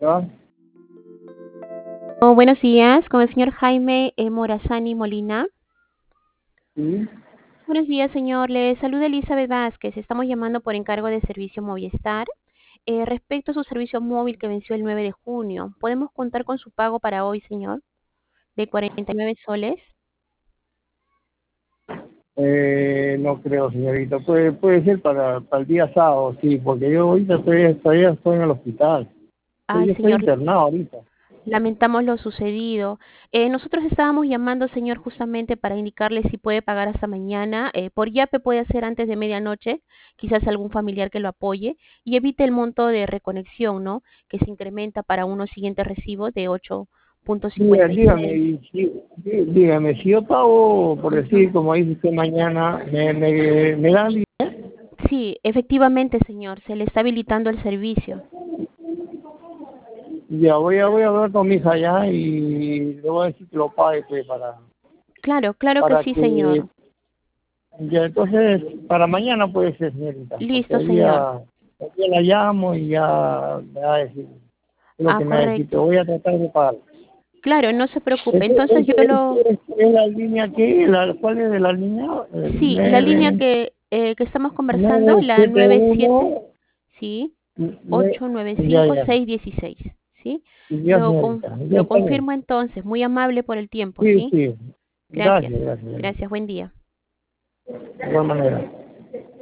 ¿Ya? Oh, buenos días, con el señor Jaime Morazani Molina. Sí. Buenos días, señor. Le saluda Elizabeth Vázquez. Estamos llamando por encargo de servicio Movistar. Respecto a su servicio móvil que venció el 9 de junio, ¿podemos contar con su pago para hoy, señor? De 49 soles. No creo, señorita. Puede ser para el día sábado, sí, porque yo ahorita todavía estoy en el hospital. Ay, Yo estoy señor, internado ahorita. lamentamos lo sucedido. Nosotros estábamos llamando, señor, justamente para indicarle si puede pagar hasta mañana. Por Yape puede hacer antes de medianoche, quizás algún familiar que lo apoye y evite el monto de reconexión, ¿no? Que se incrementa para unos siguientes recibos de Dígame, 8,56. dígame, si yo pago, por Ujú. decir, como dice usted mañana, me dan dinero. Sí, efectivamente, señor, se le está habilitando el servicio. Ya voy a hablar con mi hija ya y le voy a decir que lo pague, pues, Claro, claro que para sí, que, señor. ya entonces, para mañana puede ser, señorita, porque Listo, señor. hoy día la llamo y ya me va a decir. Es lo Ah, que me ha escrito. correcto. Voy a tratar de pagar. Claro, no se preocupe. ¿Ese, Entonces yo ese, lo... es la línea que, ¿cuál es de la línea? Sí, la línea que estamos conversando, la 97, 971, sí, ya, ya, 895-616, ¿sí? ya, señorita, ya Lo está bien. confirmo entonces, muy amable por el tiempo, Sí, ¿sí? sí, Gracias, gracias, gracias, buen día. de igual manera.